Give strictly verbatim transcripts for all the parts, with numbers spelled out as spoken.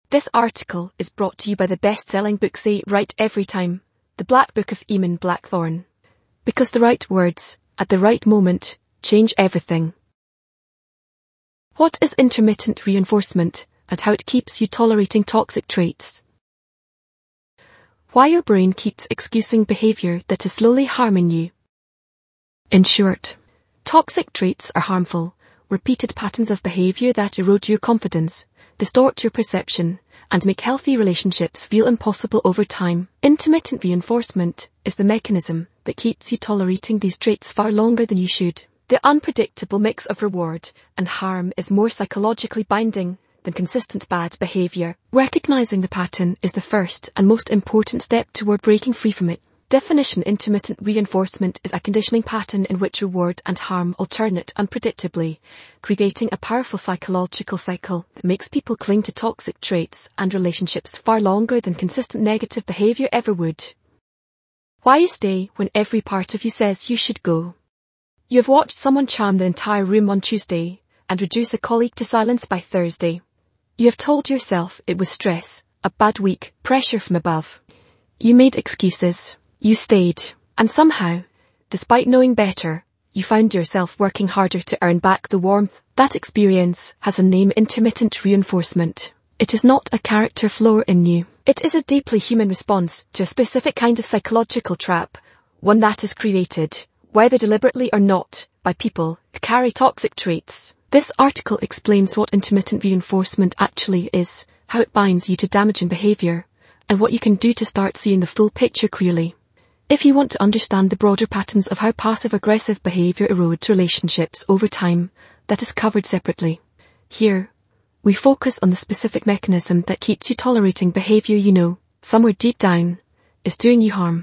This article is brought to you by the best-selling book Say It Right Every Time, The Black Book of Eamon Blackthorne. Because the right words, at the right moment, change everything. What is intermittent reinforcement, and how it keeps you tolerating toxic traits? Why your brain keeps excusing behavior that is slowly harming you. In short, toxic traits are harmful, repeated patterns of behavior that erode your confidence, distort your perception, and make healthy relationships feel impossible over time. Intermittent reinforcement is the mechanism that keeps you tolerating these traits far longer than you should. The unpredictable mix of reward and harm is more psychologically binding than consistent bad behavior. Recognizing the pattern is the first and most important step toward breaking free from it. Definition: intermittent reinforcement is a conditioning pattern in which reward and harm alternate unpredictably, creating a powerful psychological cycle that makes people cling to toxic traits and relationships far longer than consistent negative behavior ever would. Why you stay when every part of you says you should go. You have watched someone charm the entire room on Tuesday and reduce a colleague to silence by Thursday. You have told yourself it was stress, a bad week, pressure from above. You made excuses. You stayed, and somehow, despite knowing better, you found yourself working harder to earn back the warmth. That experience has a name: intermittent reinforcement. It is not a character flaw in you. It is a deeply human response to a specific kind of psychological trap, one that is created, whether deliberately or not, by people who carry toxic traits. This article explains what intermittent reinforcement actually is, how it binds you to damaging behavior, and what you can do to start seeing the full picture clearly. If you want to understand the broader patterns of how passive-aggressive behavior erodes relationships over time, that is covered separately. Here, we focus on the specific mechanism that keeps you tolerating behavior you know, somewhere deep down, is doing you harm.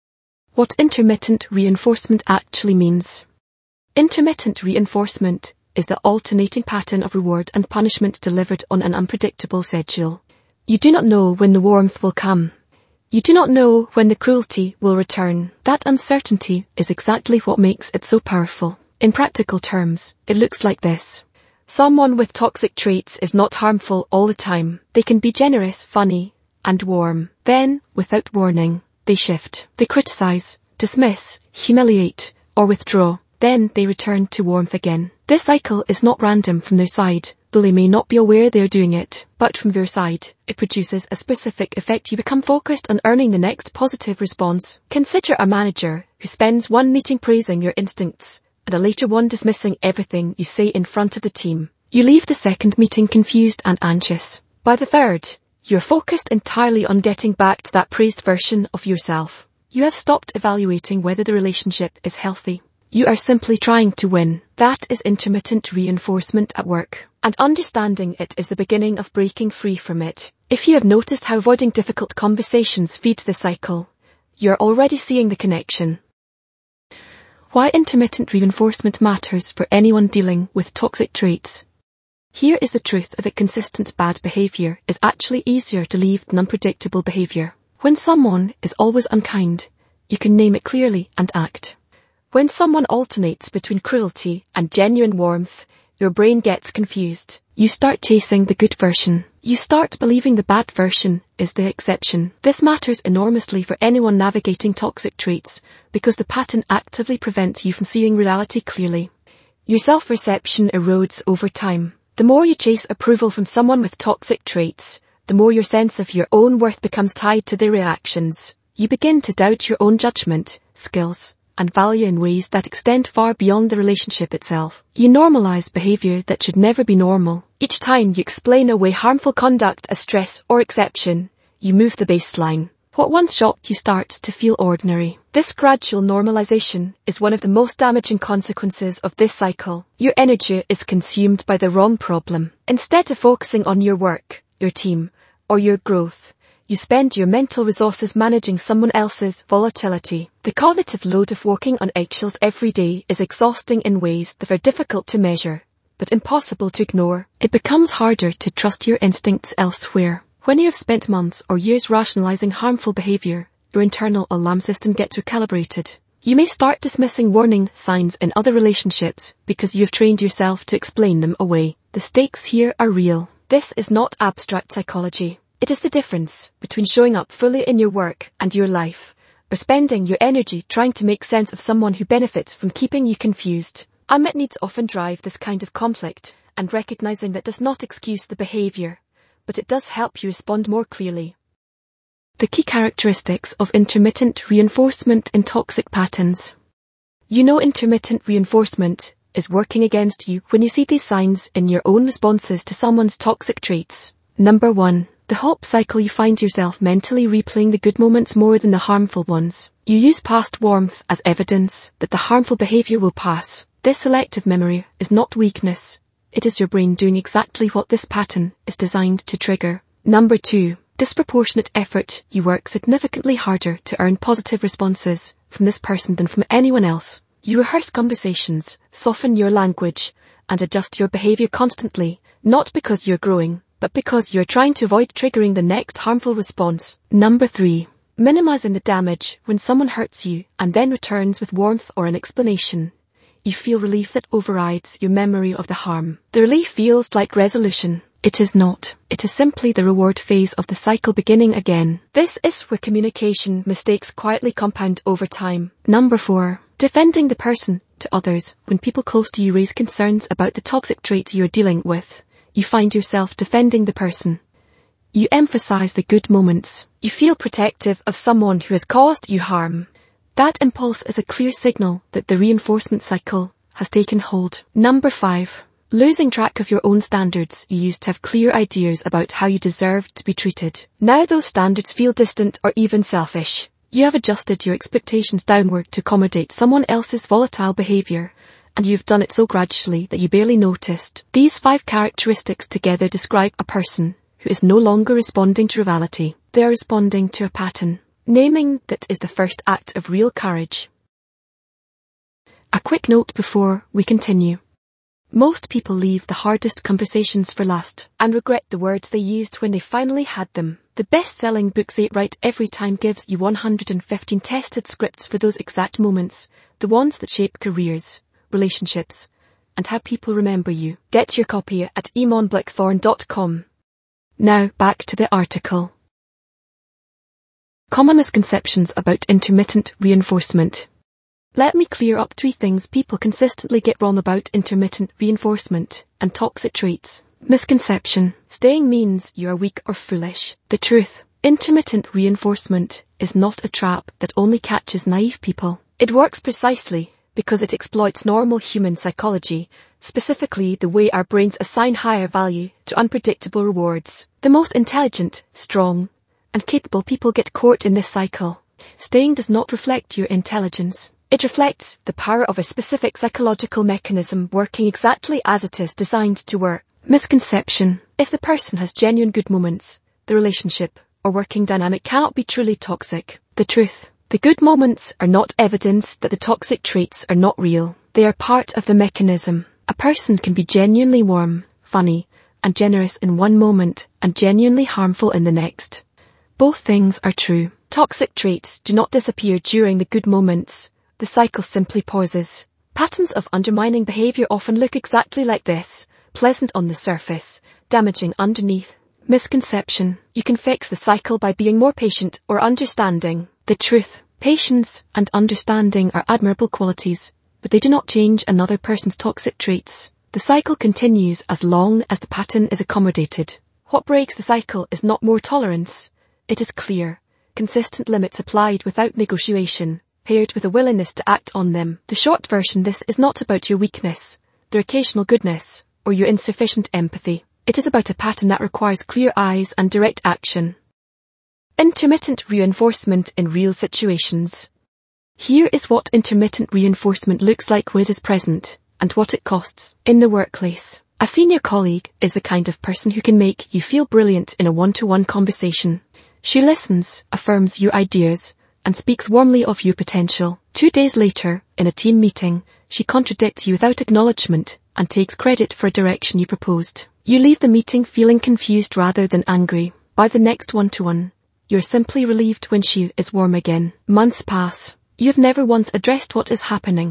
What intermittent reinforcement actually means. Intermittent reinforcement is the alternating pattern of reward and punishment delivered on an unpredictable schedule. You do not know when the warmth will come. You do not know when the cruelty will return. That uncertainty is exactly what makes it so powerful. In practical terms, it looks like this. Someone with toxic traits is not harmful all the time. They can be generous, funny, and warm. Then, without warning, they shift. They criticize, dismiss, humiliate, or withdraw. Then they return to warmth again. This cycle is not random from their side, though they may not be aware they are doing it. But from your side, it produces a specific effect. You become focused on earning the next positive response. Consider a manager who spends one meeting praising your instincts, and a later one dismissing everything you say in front of the team. You leave the second meeting confused and anxious. By the third, you're focused entirely on getting back to that praised version of yourself. You have stopped evaluating whether the relationship is healthy. You are simply trying to win. That is intermittent reinforcement at work. And understanding it is the beginning of breaking free from it. If you have noticed how avoiding difficult conversations feeds the cycle, you're already seeing the connection. Why intermittent reinforcement matters for anyone dealing with toxic traits. Here is the truth of it: consistent bad behavior is actually easier to leave than unpredictable behavior. When someone is always unkind, you can name it clearly and act. When someone alternates between cruelty and genuine warmth, your brain gets confused. You start chasing the good version. You start believing the bad version is the exception. This matters enormously for anyone navigating toxic traits, because the pattern actively prevents you from seeing reality clearly. Your self-perception erodes over time. The more you chase approval from someone with toxic traits, the more your sense of your own worth becomes tied to their reactions. You begin to doubt your own judgment, skills, and value in ways that extend far beyond the relationship itself. You normalize behavior that should never be normal. Each time you explain away harmful conduct as stress or exception, you move the baseline. What once shocked you starts to feel ordinary. This gradual normalization is one of the most damaging consequences of this cycle. Your energy is consumed by the wrong problem. Instead of focusing on your work, your team, or your growth, you spend your mental resources managing someone else's volatility. The cognitive load of walking on eggshells every day is exhausting in ways that are difficult to measure, but impossible to ignore. It becomes harder to trust your instincts elsewhere. When you have spent months or years rationalizing harmful behavior, your internal alarm system gets recalibrated. You may start dismissing warning signs in other relationships because you have trained yourself to explain them away. The stakes here are real. This is not abstract psychology. It is the difference between showing up fully in your work and your life, or spending your energy trying to make sense of someone who benefits from keeping you confused. Unmet needs often drive this kind of conflict, and recognizing that does not excuse the behavior, but it does help you respond more clearly. The key characteristics of intermittent reinforcement in toxic patterns. You know intermittent reinforcement is working against you when you see these signs in your own responses to someone's toxic traits. Number one. The hope cycle. You find yourself mentally replaying the good moments more than the harmful ones. You use past warmth as evidence that the harmful behavior will pass. This selective memory is not weakness. It is your brain doing exactly what this pattern is designed to trigger. Number two. Disproportionate effort. You work significantly harder to earn positive responses from this person than from anyone else. You rehearse conversations, soften your language, and adjust your behavior constantly, not because you're growing, but because you're trying to avoid triggering the next harmful response. Number three. Minimizing the damage. When someone hurts you and then returns with warmth or an explanation, you feel relief that overrides your memory of the harm. The relief feels like resolution. It is not. It is simply the reward phase of the cycle beginning again. This is where communication mistakes quietly compound over time. Number four. Defending the person to others. When people close to you raise concerns about the toxic traits you're dealing with, you find yourself defending the person. You emphasize the good moments. You feel protective of someone who has caused you harm. That impulse is a clear signal that the reinforcement cycle has taken hold. Number five. Losing track of your own standards. You used to have clear ideas about how you deserved to be treated. Now those standards feel distant or even selfish. You have adjusted your expectations downward to accommodate someone else's volatile behavior, and you've done it so gradually that you barely noticed. These five characteristics together describe a person who is no longer responding to reality. They are responding to a pattern. Naming that is the first act of real courage. A quick note before we continue. Most people leave the hardest conversations for last and regret the words they used when they finally had them. The best-selling book Say It Right Every Time gives you one hundred fifteen tested scripts for those exact moments, the ones that shape careers, relationships, and how people remember you. Get your copy at eamon blackthorn dot com. Now back to the article. Common misconceptions about intermittent reinforcement. Let me clear up three things people consistently get wrong about intermittent reinforcement and toxic traits. Misconception. Staying means you are weak or foolish. The truth. Intermittent reinforcement is not a trap that only catches naive people. It works precisely because it exploits normal human psychology, specifically the way our brains assign higher value to unpredictable rewards. The most intelligent, strong, and capable people get caught in this cycle. Staying does not reflect your intelligence. It reflects the power of a specific psychological mechanism working exactly as it is designed to work. Misconception. If the person has genuine good moments, the relationship or working dynamic cannot be truly toxic. The truth. The good moments are not evidence that the toxic traits are not real. They are part of the mechanism. A person can be genuinely warm, funny, and generous in one moment and genuinely harmful in the next. Both things are true. Toxic traits do not disappear during the good moments. The cycle simply pauses. Patterns of undermining behavior often look exactly like this, pleasant on the surface, damaging underneath. Misconception. You can fix the cycle by being more patient or understanding. The truth. Patience and understanding are admirable qualities, but they do not change another person's toxic traits. The cycle continues as long as the pattern is accommodated. What breaks the cycle is not more tolerance. It is clear, consistent limits applied without negotiation, paired with a willingness to act on them. The short version: this is not about your weakness, their occasional goodness, or your insufficient empathy. It is about a pattern that requires clear eyes and direct action. Intermittent reinforcement in real situations. Here is what intermittent reinforcement looks like when it is present, and what it costs. In the workplace, a senior colleague is the kind of person who can make you feel brilliant in a one-to-one conversation. She listens, affirms your ideas, and speaks warmly of your potential. Two days later, in a team meeting, she contradicts you without acknowledgement and takes credit for a direction you proposed. You leave the meeting feeling confused rather than angry. By the next one-to-one, you're simply relieved when she is warm again. Months pass. You've never once addressed what is happening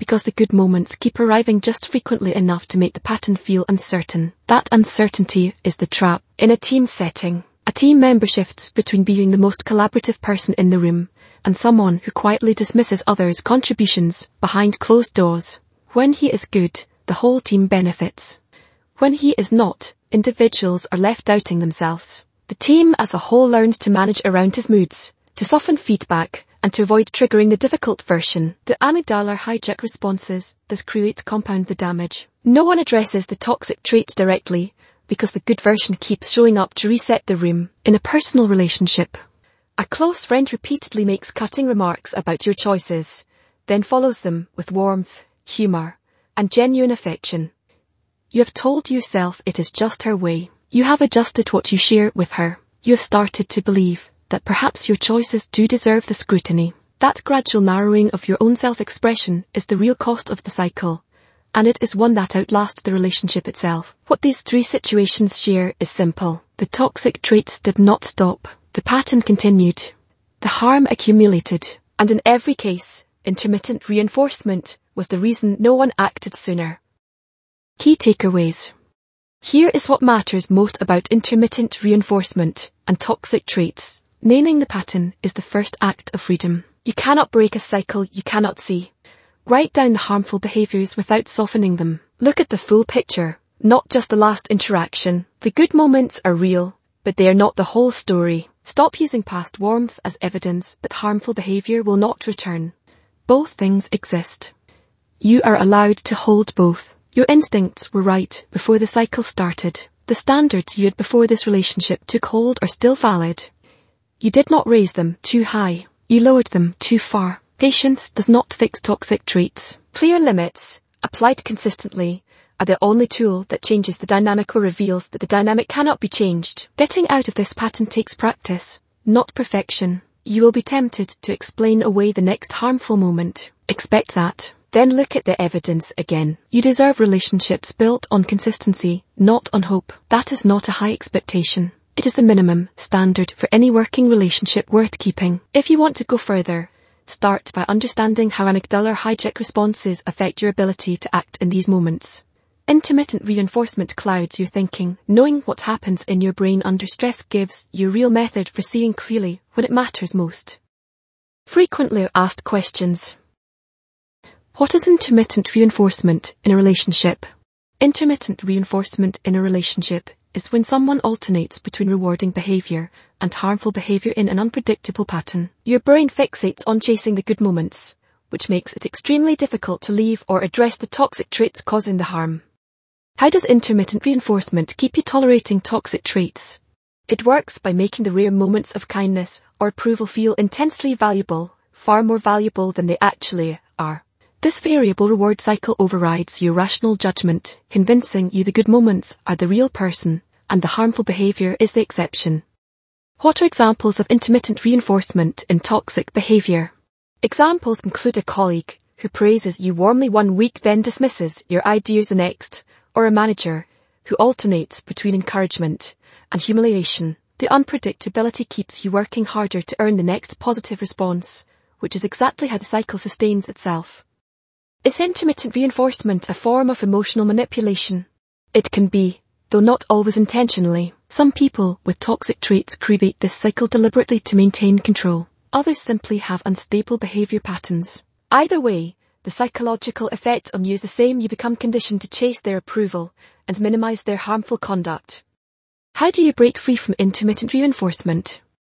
because the good moments keep arriving just frequently enough to make the pattern feel uncertain. That uncertainty is the trap. In a team setting, a team member shifts between being the most collaborative person in the room and someone who quietly dismisses others' contributions behind closed doors. When he is good, the whole team benefits. When he is not, individuals are left doubting themselves. The team as a whole learns to manage around his moods, to soften feedback, and to avoid triggering the difficult version. The amygdala hijack responses this creates compound the damage. No one addresses the toxic traits directly, because the good version keeps showing up to reset the room. In a personal relationship, a close friend repeatedly makes cutting remarks about your choices, then follows them with warmth, humor, and genuine affection. You have told yourself it is just her way. You have adjusted what you share with her. You have started to believe that perhaps your choices do deserve the scrutiny. That gradual narrowing of your own self-expression is the real cost of the cycle, and it is one that outlasts the relationship itself. What these three situations share is simple. The toxic traits did not stop. The pattern continued. The harm accumulated, and in every case, intermittent reinforcement was the reason no one acted sooner. Key takeaways. Here is what matters most about intermittent reinforcement and toxic traits. Naming the pattern is the first act of freedom. You cannot break a cycle you cannot see. Write down the harmful behaviors without softening them. Look at the full picture, not just the last interaction. The good moments are real, but they are not the whole story. Stop using past warmth as evidence that harmful behavior will not return. Both things exist. You are allowed to hold both. Your instincts were right before the cycle started. The standards you had before this relationship took hold are still valid. You did not raise them too high. You lowered them too far. Patience does not fix toxic traits. Clear limits, applied consistently, are the only tool that changes the dynamic or reveals that the dynamic cannot be changed. Getting out of this pattern takes practice, not perfection. You will be tempted to explain away the next harmful moment. Expect that. Then look at the evidence again. You deserve relationships built on consistency, not on hope. That is not a high expectation. It is the minimum standard for any working relationship worth keeping. If you want to go further, start by understanding how amygdala hijack responses affect your ability to act in these moments. Intermittent reinforcement clouds your thinking. Knowing what happens in your brain under stress gives you a real method for seeing clearly when it matters most. Frequently asked questions. What is intermittent reinforcement in a relationship? Intermittent reinforcement in a relationship is when someone alternates between rewarding behavior and harmful behavior in an unpredictable pattern. Your brain fixates on chasing the good moments, which makes it extremely difficult to leave or address the toxic traits causing the harm. How does intermittent reinforcement keep you tolerating toxic traits? It works by making the rare moments of kindness or approval feel intensely valuable, far more valuable than they actually are. This variable reward cycle overrides your rational judgment, convincing you the good moments are the real person and the harmful behavior is the exception. What are examples of intermittent reinforcement in toxic behavior? Examples include a colleague who praises you warmly one week then dismisses your ideas the next, or a manager who alternates between encouragement and humiliation. The unpredictability keeps you working harder to earn the next positive response, which is exactly how the cycle sustains itself. Is intermittent reinforcement a form of emotional manipulation? It can be, though not always intentionally. Some people with toxic traits create this cycle deliberately to maintain control. Others simply have unstable behavior patterns. Either way, the psychological effect on you is the same. You become conditioned to chase their approval and minimize their harmful conduct. How do you break free from intermittent reinforcement?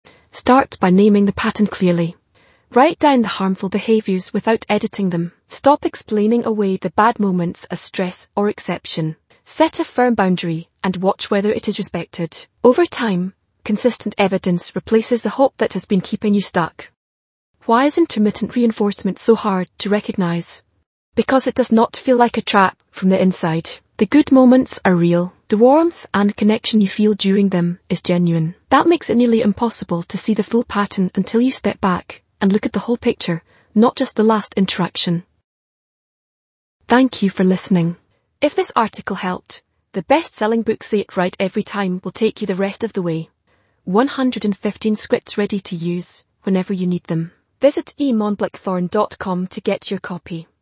Start by naming the pattern clearly. Write down the harmful behaviors without editing them. Stop explaining away the bad moments as stress or exception. Set a firm boundary and watch whether it is respected. Over time, consistent evidence replaces the hope that has been keeping you stuck. Why is intermittent reinforcement so hard to recognize? Because it does not feel like a trap from the inside. The good moments are real. The warmth and connection you feel during them is genuine. That makes it nearly impossible to see the full pattern until you step back and look at the whole picture, not just the last interaction. Thank you for listening. If this article helped, the best-selling book Say It Right Every Time will take you the rest of the way. one hundred fifteen scripts ready to use whenever you need them. Visit e mon blackthorn dot com to get your copy.